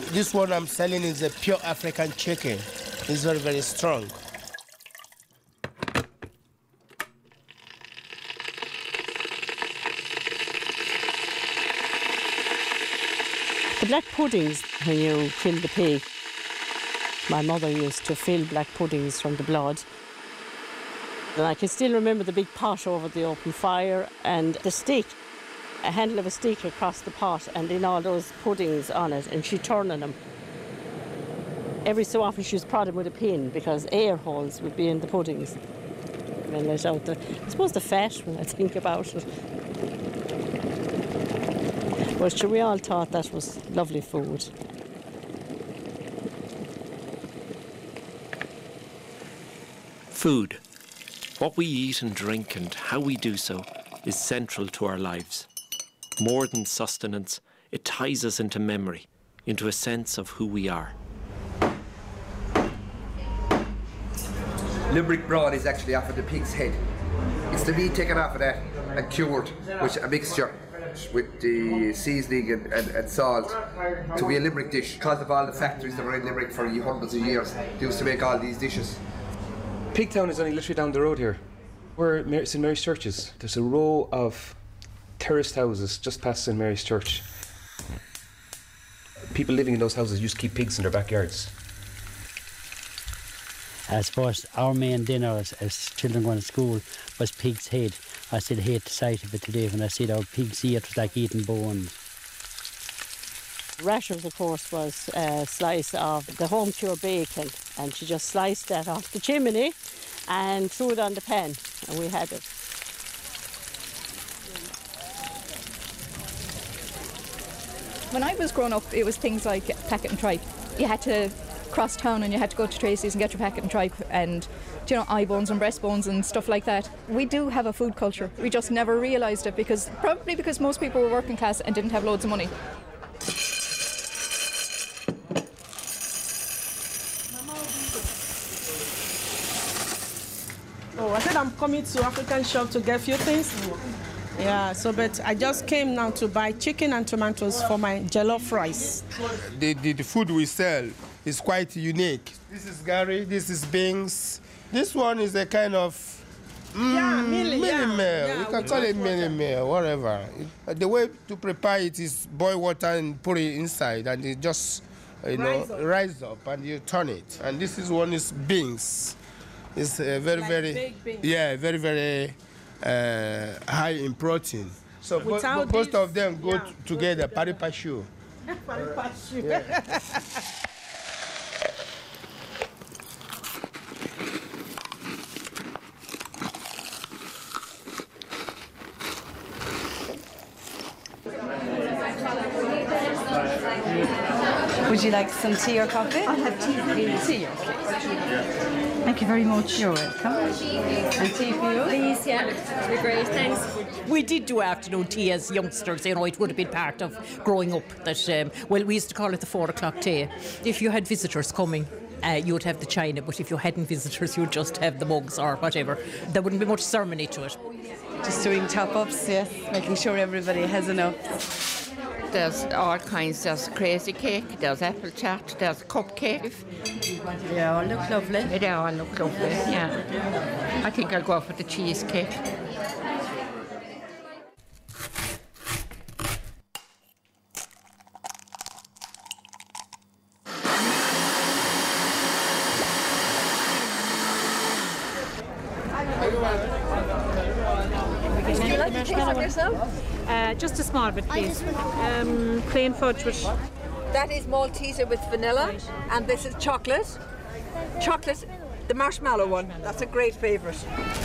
This one I'm selling is a pure African chicken. It's very, very strong. The black puddings, when you kill the pig, my mother used to fill black puddings from the blood. And I can still remember the big pot over the open fire and the stick, a handle of a stick across the pot and then all those puddings on it, and she turning them. Every so often she was prodding with a pin because air holes would be in the puddings. And let out the, I suppose the fat when I think about it. But sure, we all thought that was lovely food. Food. What we eat and drink and how we do so is central to our lives. More than sustenance, it ties us into memory, into a sense of who we are. Limerick brawn is actually off of the pig's head. It's the meat taken off of that and cured with a mixture with the seasoning and salt to be a Limerick dish. Because of all the factories that were in Limerick for hundreds of years, they used to make all these dishes. Pigtown is only literally down the road here. We're at St Mary's Churches. There's a row of terraced houses just past St Mary's Church. People living in those houses used to keep pigs in their backyards. I suppose our main dinner as children going to school was pig's head. I still hate the sight of it today when I see our pig's ear. It was like eating bones. Rashers, of course, was a slice of the home cured bacon, and she just sliced that off the chimney and threw it on the pan, and we had it. When I was growing up, it was things like packet and tripe. You had to cross town and you had to go to Tracy's and get your packet and tripe and, you know, eye bones and breast bones and stuff like that. We do have a food culture. We just never realised it probably because most people were working class and didn't have loads of money. Oh, I said I'm coming to African shop to get a few things. Yeah, but I just came now to buy chicken and tomatoes for my jollof rice. The food we sell is quite unique. This is Gary, this is beans. This one is a kind of mini meal. You can call it mini meal, whatever. The way to prepare it is boil water and put it inside, and it just rise up and you turn it. And this is one is beans. It's very high in protein. So both of them go together, pari pashu. Pari pashu. Yeah. Would you like some tea or coffee? I'll have tea, please. Tea, okay. Thank you very much. You're welcome. And tea for you? Please, yeah. That'd be great, thanks. We did do afternoon tea as youngsters, you know, it would have been part of growing up. That well, we used to call it the 4 o'clock tea. If you had visitors coming, you would have the china, but if you hadn't visitors, you would just have the mugs or whatever. There wouldn't be much ceremony to it. Just doing top-ups, yes, making sure everybody has enough. There's all kinds. There's crazy cake, there's apple tart, there's cupcake. They all look lovely. They all look lovely, yeah. I think I'll go for the cheesecake. Would you like to taste it yourself? Just a small bit, please. Plain fudge with... That is Malteser with vanilla, and this is chocolate. Chocolate, the marshmallow one. That's a great favourite.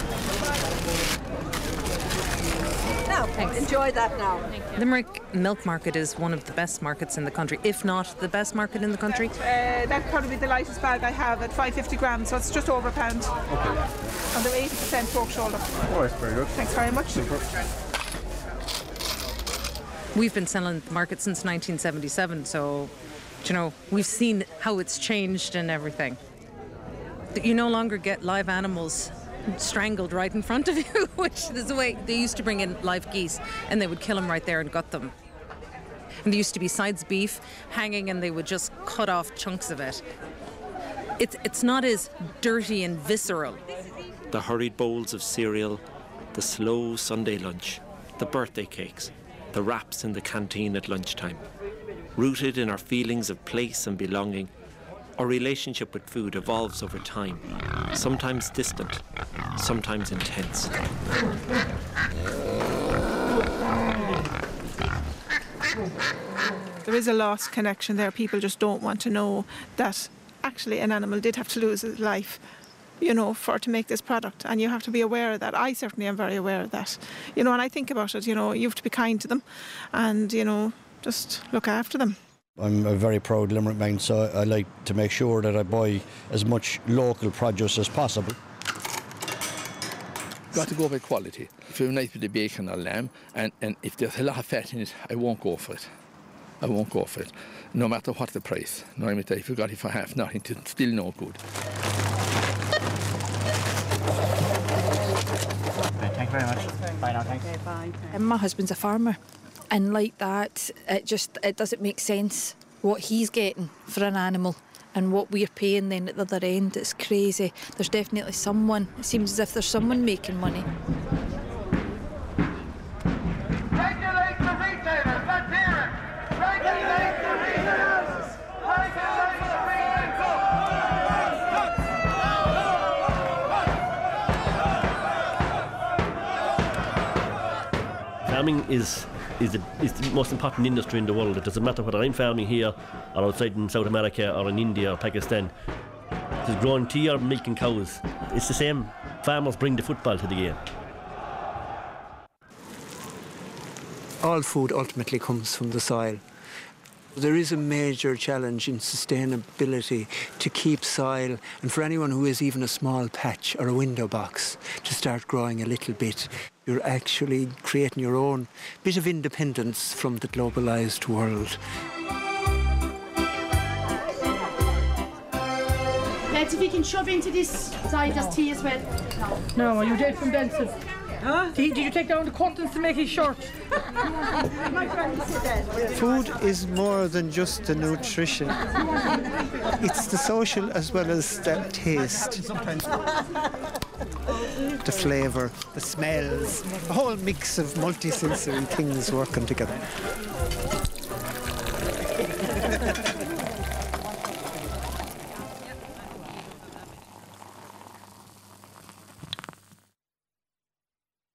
Now, enjoy that now. Limerick Milk Market is one of the best markets in the country, if not the best market in the country. That'd probably be the lightest bag I have at 550 grams, so it's just over £1. Okay. And they're 80% pork shoulder. Oh, that's very good. Thanks very much. Super. We've been selling at the market since 1977, so, you know, we've seen how it's changed and everything. You no longer get live animals strangled right in front of you, which is the way they used to bring in live geese, and they would kill them right there and gut them. And there used to be sides beef hanging and they would just cut off chunks of it. It's not as dirty and visceral. The hurried bowls of cereal, the slow Sunday lunch, the birthday cakes, the wraps in the canteen at lunchtime. Rooted in our feelings of place and belonging, our relationship with food evolves over time, sometimes distant, sometimes intense. There is a lost connection there. People just don't want to know that actually an animal did have to lose its life, you know, to make this product. And you have to be aware of that. I certainly am very aware of that. You know, and I think about it, you know, you have to be kind to them and, you know, just look after them. I'm a very proud Limerick man, so I like to make sure that I buy as much local produce as possible. Got to go by quality. If you're nice with the bacon or lamb, and if there's a lot of fat in it, I won't go for it. I won't go for it, no matter what the price. No, I mean, if you got it for half nothing, it's still no good. Thank you very much. Bye now, thanks. Bye. My husband's a farmer, and like that, it doesn't make sense what he's getting for an animal and what we're paying then at the other end. It's crazy. There's definitely someone. It seems as if there's someone making money. Regulate the retailers, let's hear it! Regulate the retailers! Regulate the retailers! Farming is the most important industry in the world. It doesn't matter whether I'm farming here or outside in South America or in India or Pakistan. It's growing tea or milking cows. It's the same. Farmers bring the football to the game. All food ultimately comes from the soil. There is a major challenge in sustainability to keep soil, and for anyone who has even a small patch or a window box to start growing a little bit. You're actually creating your own bit of independence from the globalised world. Lads, if you can shove into this side, there's tea as well. No, are you dead from Benson? Huh? Did you take down the curtains to make his shirt? Food is more than just the nutrition. It's the social as well as the taste. The flavour, the smells, a whole mix of multi-sensory things working together.